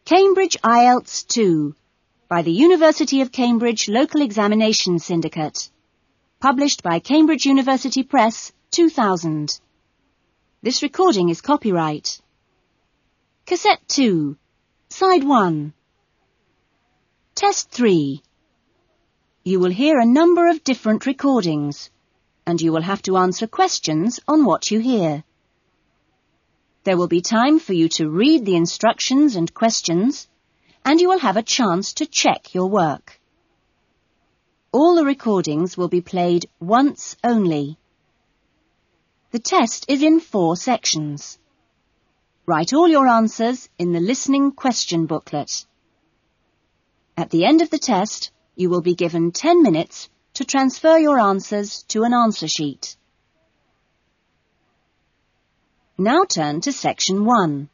Cambridge IELTS 2 by the University of Cambridge Local Examination Syndicate. Published by Cambridge University Press, 2000. This recording is copyright. Cassette 2, Side 1. Test 3. You will hear a number of different recordings, and you will have to answer questions on what you hear. There will be time for you to read the instructions and questions, and you will have a chance to check your work. All the recordings will be played once only. The test is in 4 sections. Write all your answers in the listening question booklet. At the end of the test, you will be given 10 minutes to transfer your answers to an answer sheet. Now turn to Section 1.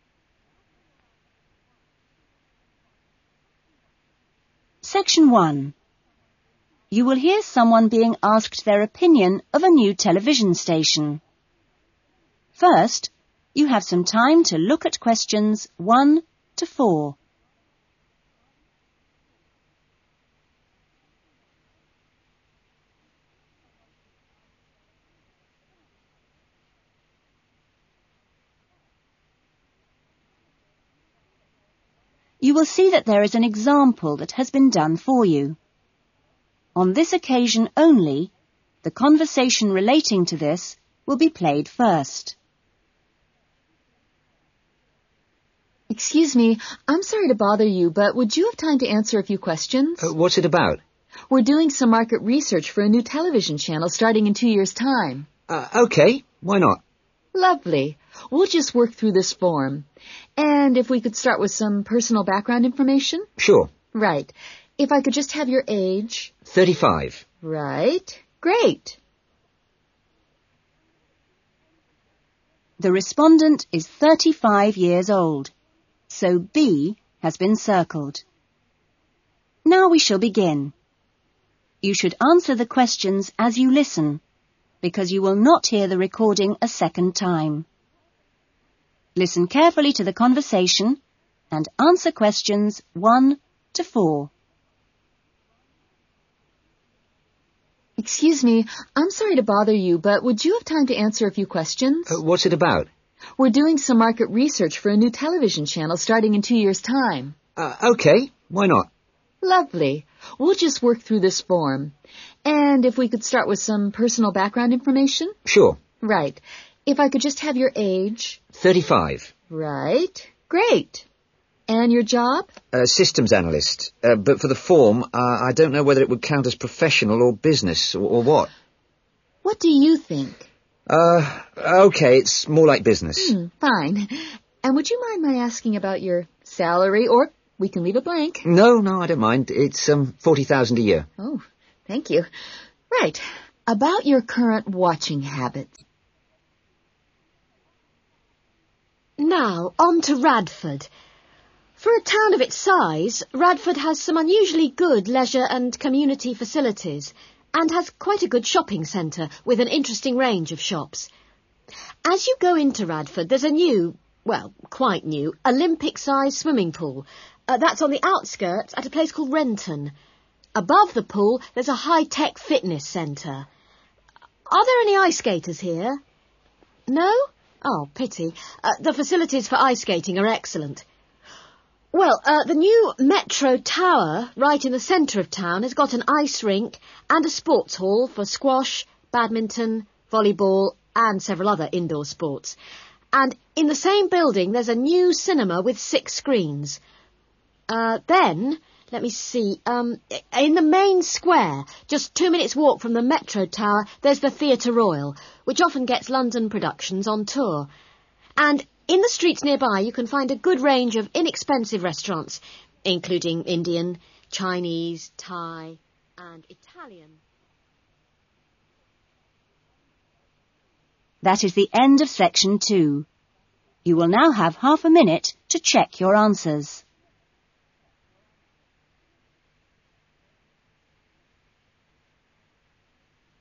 Section 1. You will hear someone being asked their opinion of a new television station. First, you have some time to look at questions 1 to 4. You will see that there is an example that has been done for you. On this occasion only, the conversation relating to this will be played first. Excuse me, I'm sorry to bother you, but would you have time to answer a few questions? What's it about? We're doing some market research for a new television channel starting in 2 years' time. Okay, why not? Lovely. We'll just work through this form. And if we could start with some personal background information? Sure. Right. If I could just have your age? 35. Right. Great. The respondent is 35 years old, so B has been circled. Now we shall begin. You should answer the questions as you listen, because you will not hear the recording a second time. Listen carefully to the conversation and answer questions 1 to 4. Excuse me, I'm sorry to bother you, but would you have time to answer a few questions? What's it about? We're doing some market research for a new television channel starting in 2 years' time. Okay, why not? Lovely. We'll just work through this form. And if we could start with some personal background information? Sure. Right. If I could just have your age? 35. Right. Great. And your job? Systems analyst. But for the form, I don't know whether it would count as professional or business or what. What do you think? Okay, it's more like business. Fine. And would you mind my asking about your salary, or we can leave it blank? No, I don't mind. It's 40,000 a year. Oh, thank you. Right. About your current watching habits. Now, on to Radford. For a town of its size, Radford has some unusually good leisure and community facilities, and has quite a good shopping centre with an interesting range of shops. As you go into Radford, there's a new, well, quite new, Olympic-sized swimming pool. That's on the outskirts at a place called Renton. Above the pool, there's a high-tech fitness centre. Are there any ice skaters here? No? Oh, pity. The facilities for ice skating are excellent. Well, the new Metro Tower, right in the centre of town, has got an ice rink and a sports hall for squash, badminton, volleyball and several other indoor sports. And in the same building, there's a new cinema with 6 screens. Then, let me see, in the main square, just 2 minutes' walk from the Metro Tower, there's the Theatre Royal, which often gets London productions on tour. And in the streets nearby, you can find a good range of inexpensive restaurants, including Indian, Chinese, Thai, and Italian. That is the end of Section 2. You will now have half a minute to check your answers.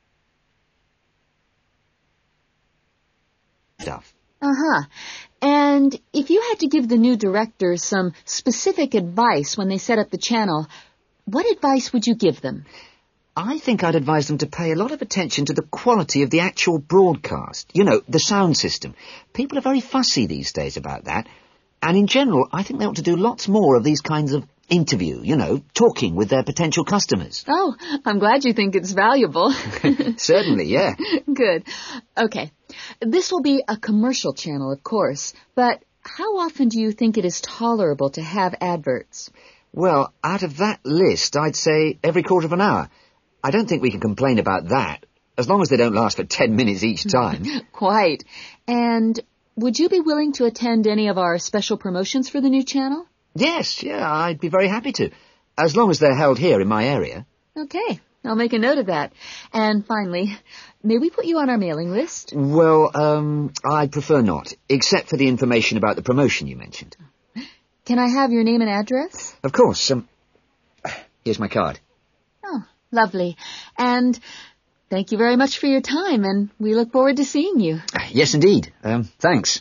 Stuff. And And if you had to give the new directors some specific advice when they set up the channel, what advice would you give them? I think I'd advise them to pay a lot of attention to the quality of the actual broadcast. You know, the sound system. People are very fussy these days about that. And in general, I think they ought to do lots more of these kinds of interview, you know, talking with their potential customers. Oh, I'm glad you think it's valuable. Certainly, yeah. Good. Okay. This will be a commercial channel, of course, but how often do you think it is tolerable to have adverts? Well, out of that list, I'd say every quarter of an hour. I don't think we can complain about that, as long as they don't last for 10 minutes each time. Quite. And would you be willing to attend any of our special promotions for the new channel? Yes, yeah, I'd be very happy to, as long as they're held here in my area. Okay, I'll make a note of that. And finally, may we put you on our mailing list? Well, I'd prefer not, except for the information about the promotion you mentioned. Can I have your name and address? Of course. Here's my card. Oh, lovely. And thank you very much for your time, and we look forward to seeing you. Yes, indeed. Thanks.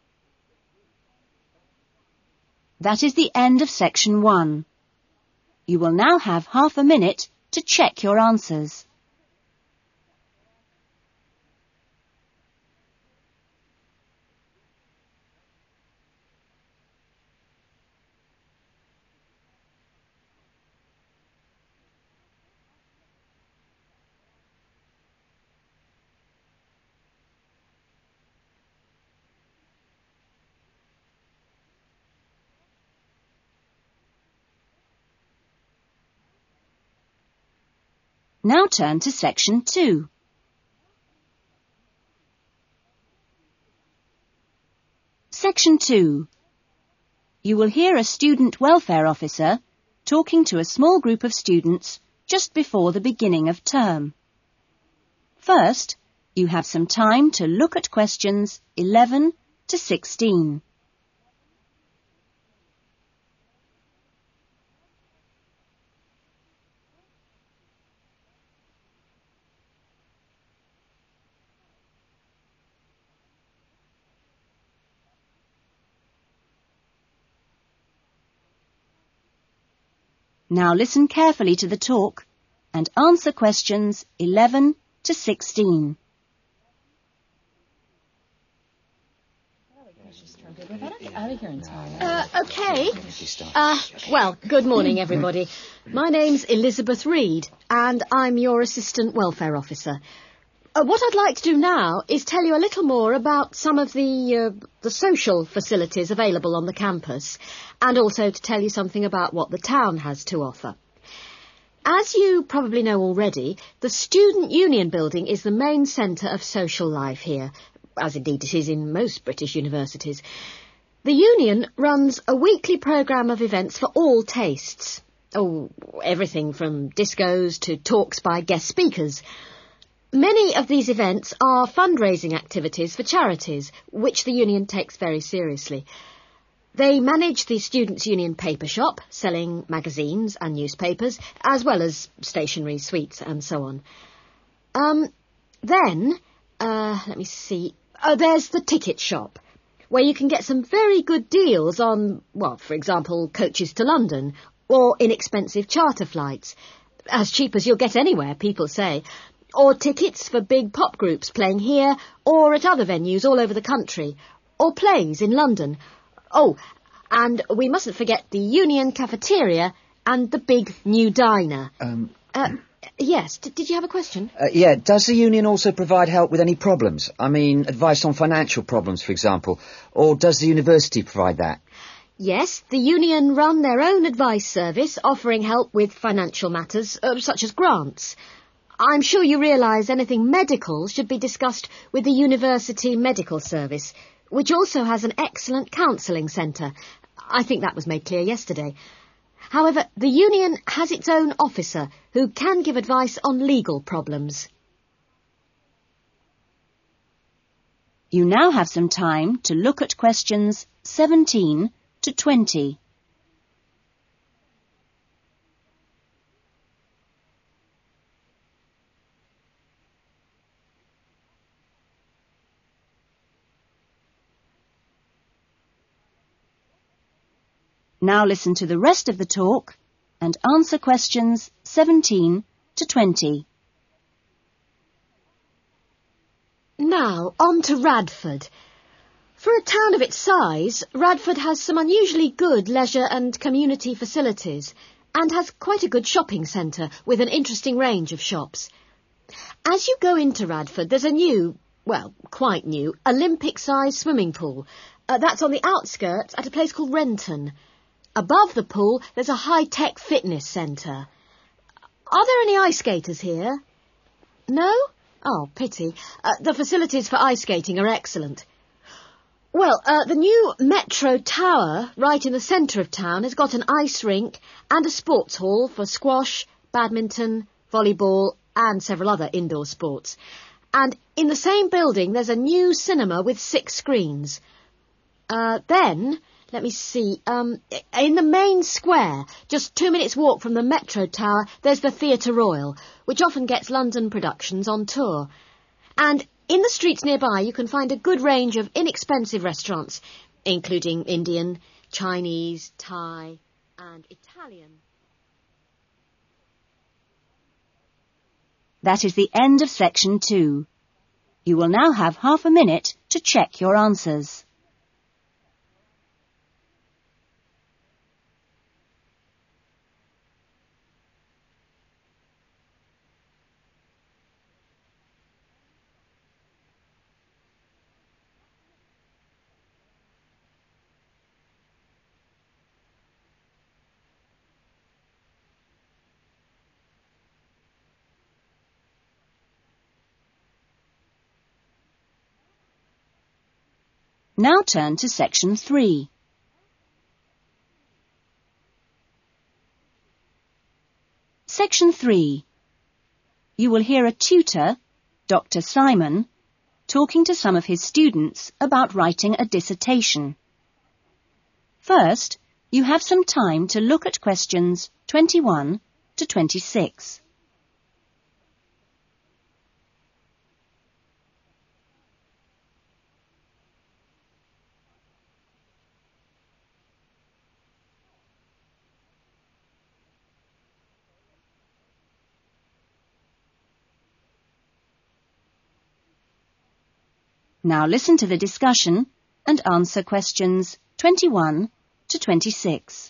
That is the end of section 1. You will now have half a minute to check your answers. Now turn to section 2. Section 2. You will hear a student welfare officer talking to a small group of students just before the beginning of term. First, you have some time to look at questions 11 to 16. Now listen carefully to the talk and answer questions 11 to 16. Okay. Well, good morning, everybody. My name's Elizabeth Reed, and I'm your Assistant Welfare Officer. What I'd like to do now is tell you a little more about some of the social facilities available on the campus, and also to tell you something about what the town has to offer. As you probably know already, the Student Union building is the main centre of social life here, as indeed it is in most British universities. The Union runs a weekly programme of events for all tastes. Oh, everything from discos to talks by guest speakers. Many of these events are fundraising activities for charities, which the Union takes very seriously. They manage the Students' Union paper shop, selling magazines and newspapers, as well as stationery, sweets and so on. Let me see. There's the ticket shop, where you can get some very good deals on, well, for example, coaches to London, or inexpensive charter flights. As cheap as you'll get anywhere, people say. Or tickets for big pop groups playing here or at other venues all over the country. Or plays in London. Oh, and we mustn't forget the Union cafeteria and the big new diner. Yes, did you have a question? Yeah, does the Union also provide help with any problems? I mean, advice on financial problems, for example. Or does the university provide that? Yes, the Union run their own advice service, offering help with financial matters, such as grants. I'm sure you realise anything medical should be discussed with the University Medical Service, which also has an excellent counselling centre. I think that was made clear yesterday. However, the Union has its own officer who can give advice on legal problems. You now have some time to look at questions 17 to 20. Now listen to the rest of the talk and answer questions 17 to 20. Now, on to Radford. For a town of its size, Radford has some unusually good leisure and community facilities and has quite a good shopping centre with an interesting range of shops. As you go into Radford, there's a new, well, quite new, Olympic-sized swimming pool. That's on the outskirts at a place called Renton. Above the pool, there's a high-tech fitness centre. Are there any ice skaters here? No? Oh, pity. The facilities for ice skating are excellent. Well, the new Metro Tower, right in the centre of town, has got an ice rink and a sports hall for squash, badminton, volleyball and several other indoor sports. And in the same building, there's a new cinema with 6 screens. Then, let me see, in the main square, just 2 minutes' walk from the Metro Tower, there's the Theatre Royal, which often gets London productions on tour. And in the streets nearby, you can find a good range of inexpensive restaurants, including Indian, Chinese, Thai and Italian. That is the end of section 2. You will now have half a minute to check your answers. Now turn to section 3. Section 3. You will hear a tutor, Dr. Simon, talking to some of his students about writing a dissertation. First, you have some time to look at questions 21 to 26. Now listen to the discussion and answer questions 21 to 26.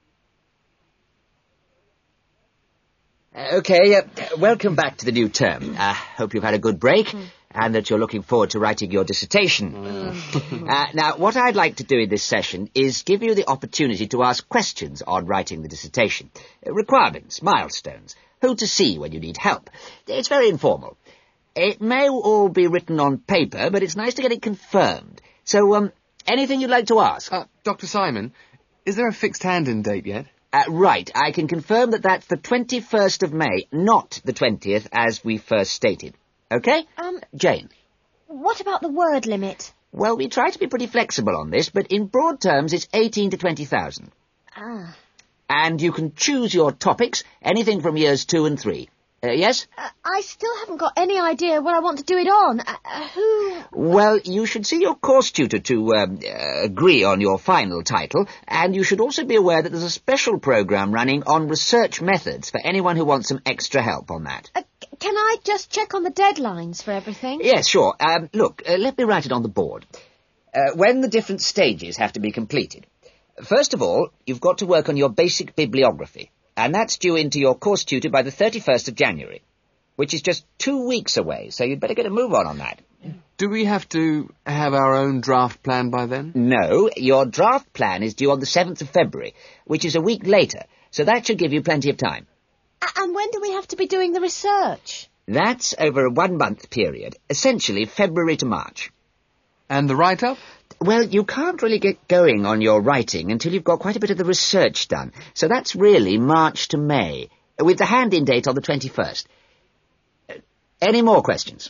Okay, welcome back to the new term. Hope you've had a good break and that you're looking forward to writing your dissertation. Now, what I'd like to do in this session is give you the opportunity to ask questions on writing the dissertation. Requirements, milestones, who to see when you need help. It's very informal. It may all be written on paper, but it's nice to get it confirmed. So, anything you'd like to ask? Dr. Simon, is there a fixed hand-in date yet? Right, I can confirm that that's the 21st of May, not the 20th, as we first stated. OK? Jane? What about the word limit? Well, we try to be pretty flexible on this, but in broad terms, it's 18 to 20,000. Ah. And you can choose your topics, anything from years 2 and 3. Yes? I still haven't got any idea what I want to do it on. Who... Well, you should see your course tutor to agree on your final title, and you should also be aware that there's a special programme running on research methods for anyone who wants some extra help on that. Can I just check on the deadlines for everything? Yes, sure. Look, let me write it on the board. When the different stages have to be completed. First of all, you've got to work on your basic bibliography. And that's due into your course tutor by the 31st of January, which is just 2 weeks away, so you'd better get a move on that. Do we have to have our own draft plan by then? No, your draft plan is due on the 7th of February, which is a week later, so that should give you plenty of time. And when do we have to be doing the research? That's over a 1-month period, essentially February to March. And the write-up? Well, you can't really get going on your writing until you've got quite a bit of the research done. So that's really March to May, with the hand-in date on the 21st. Any more questions?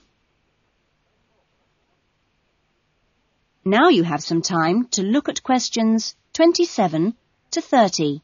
Now you have some time to look at questions 27 to 30.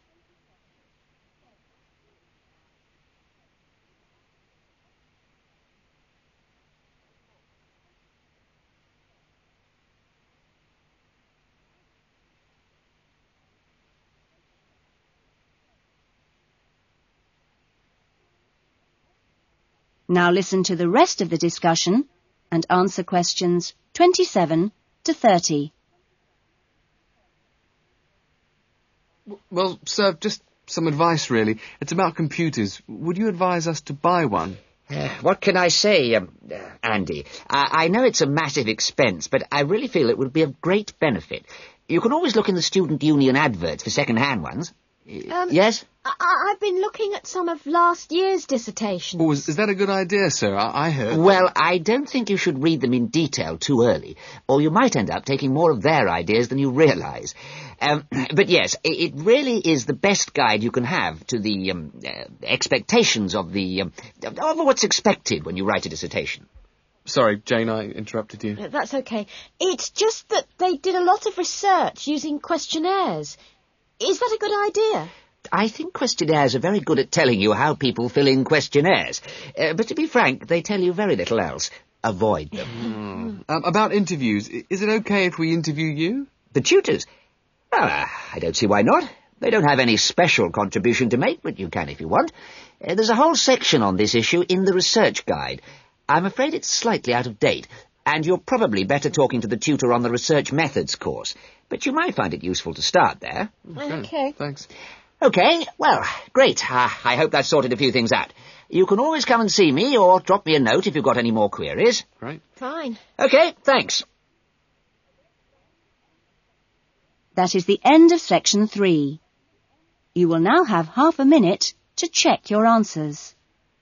Now listen to the rest of the discussion and answer questions 27 to 30. Well, sir, just some advice, really. It's about computers. Would you advise us to buy one? What can I say, Andy? I know it's a massive expense, but I really feel it would be of great benefit. You can always look in the student union adverts for second-hand ones. Yes? I've been looking at some of last year's dissertations. Oh, is that a good idea, sir? I heard... Well, I don't think you should read them in detail too early, or you might end up taking more of their ideas than you realise. But yes, it really is the best guide you can have to the expectations of what's expected when you write a dissertation. Sorry, Jane, I interrupted you. That's okay. It's just that they did a lot of research using questionnaires. Is that a good idea? I think questionnaires are very good at telling you how people fill in questionnaires. But to be frank, they tell you very little else. Avoid them. About interviews, is it okay if we interview you? The tutors? Well, I don't see why not. They don't have any special contribution to make, but you can if you want. There's a whole section on this issue in the research guide. I'm afraid it's slightly out of date, and you're probably better talking to the tutor on the research methods course. But you might find it useful to start there. Okay. Thanks. Okay, well, great. I hope that's sorted a few things out. You can always come and see me or drop me a note if you've got any more queries. Right. Fine. Okay, thanks. That is the end of section 3. You will now have half a minute to check your answers.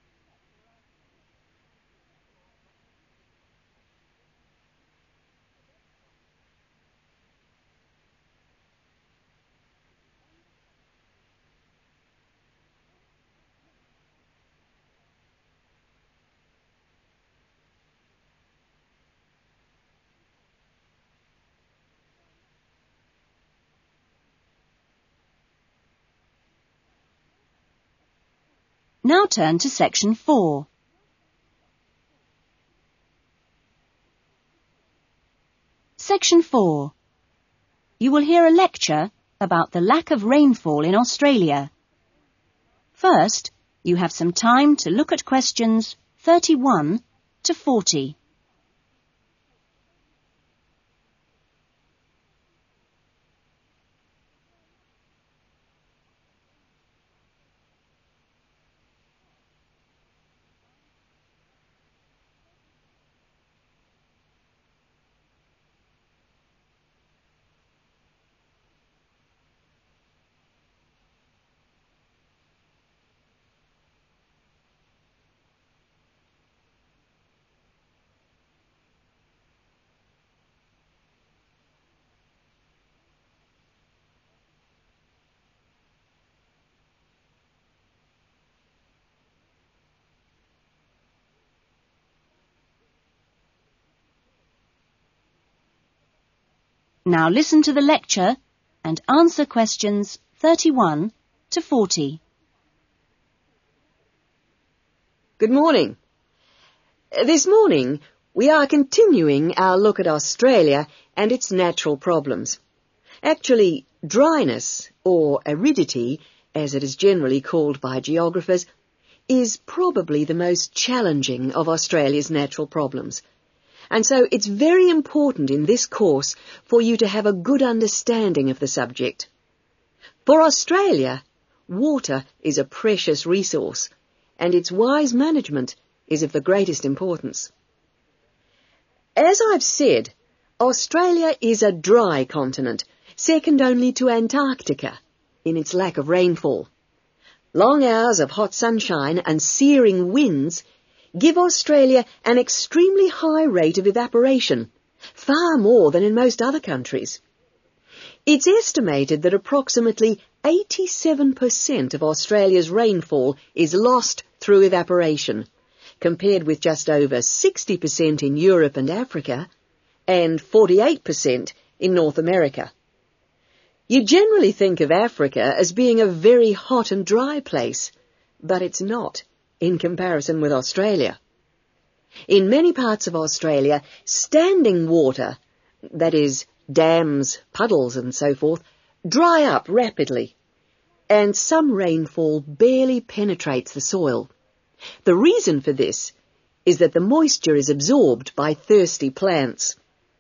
Now turn to section 4. Section 4. You will hear a lecture about the lack of rainfall in Australia. First, you have some time to look at questions 31 to 40. Now listen to the lecture and answer questions 31 to 40. Good morning. This morning, we are continuing our look at Australia and its natural problems. Actually, dryness, or aridity, as it is generally called by geographers, is probably the most challenging of Australia's natural problems. And so it's very important in this course for you to have a good understanding of the subject. For Australia, water is a precious resource, and its wise management is of the greatest importance. As I've said, Australia is a dry continent, second only to Antarctica in its lack of rainfall. Long hours of hot sunshine and searing winds give Australia an extremely high rate of evaporation, far more than in most other countries. It's estimated that approximately 87% of Australia's rainfall is lost through evaporation, compared with just over 60% in Europe and Africa, and 48% in North America. You generally think of Africa as being a very hot and dry place, but it's not in comparison with Australia. In many parts of Australia, standing water, that is, dams, puddles and so forth, dry up rapidly, and some rainfall barely penetrates the soil. The reason for this is that the moisture is absorbed by thirsty plants.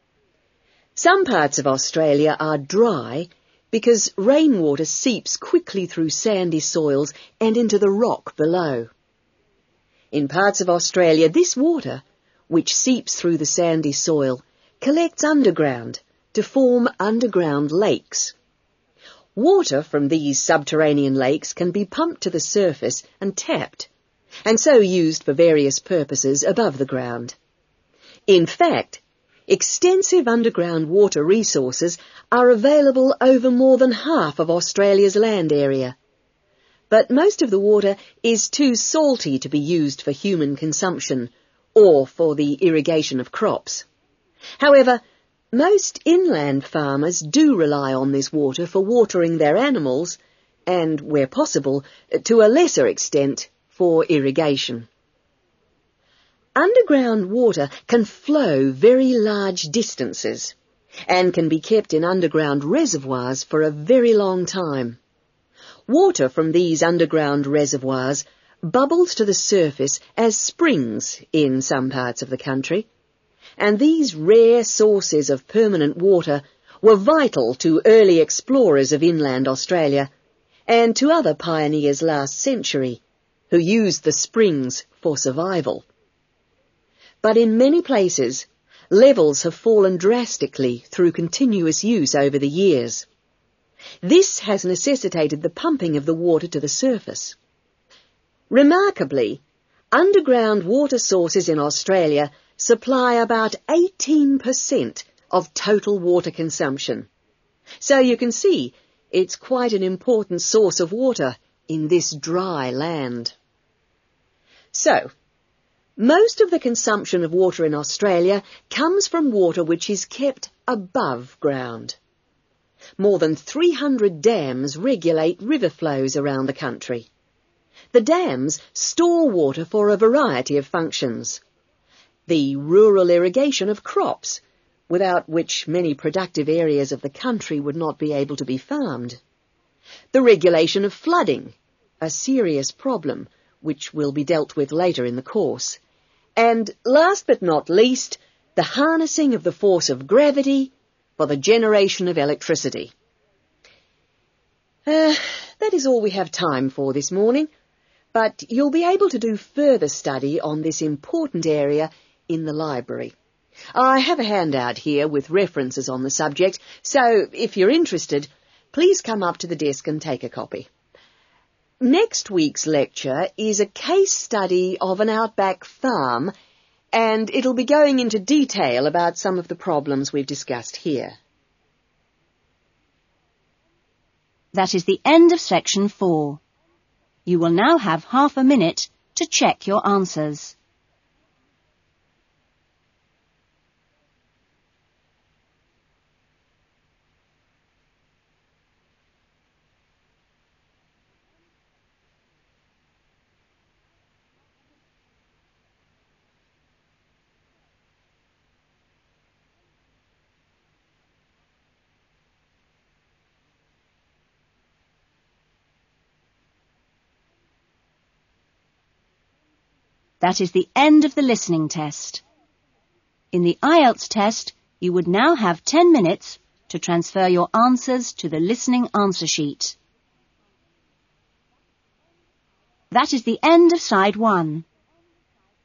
Some parts of Australia are dry because rainwater seeps quickly through sandy soils and into the rock below. In parts of Australia, this water, which seeps through the sandy soil, collects underground to form underground lakes. Water from these subterranean lakes can be pumped to the surface and tapped, and so used for various purposes above the ground. In fact, extensive underground water resources are available over more than half of Australia's land area. But most of the water is too salty to be used for human consumption or for the irrigation of crops. However, most inland farmers do rely on this water for watering their animals and, where possible, to a lesser extent, for irrigation. Underground water can flow very large distances and can be kept in underground reservoirs for a very long time. Water from these underground reservoirs bubbles to the surface as springs in some parts of the country, and these rare sources of permanent water were vital to early explorers of inland Australia and to other pioneers last century who used the springs for survival. But in many places, levels have fallen drastically through continuous use over the years. This has necessitated the pumping of the water to the surface. Remarkably, underground water sources in Australia supply about 18% of total water consumption. So you can see it's quite an important source of water in this dry land. So, most of the consumption of water in Australia comes from water which is kept above ground. More than 300 dams regulate river flows around the country. The dams store water for a variety of functions. The rural irrigation of crops, without which many productive areas of the country would not be able to be farmed. The regulation of flooding, a serious problem which will be dealt with later in the course. And last but not least, the harnessing of the force of gravity for the generation of electricity. That is all we have time for this morning, but you'll be able to do further study on this important area in the library. I have a handout here with references on the subject, so if you're interested, please come up to the desk and take a copy. Next week's lecture is a case study of an outback farm, and it'll be going into detail about some of the problems we've discussed here. That is the end of section 4. You will now have half a minute to check your answers. That is the end of the listening test. In the IELTS test, you would now have 10 minutes to transfer your answers to the listening answer sheet. That is the end of side 1.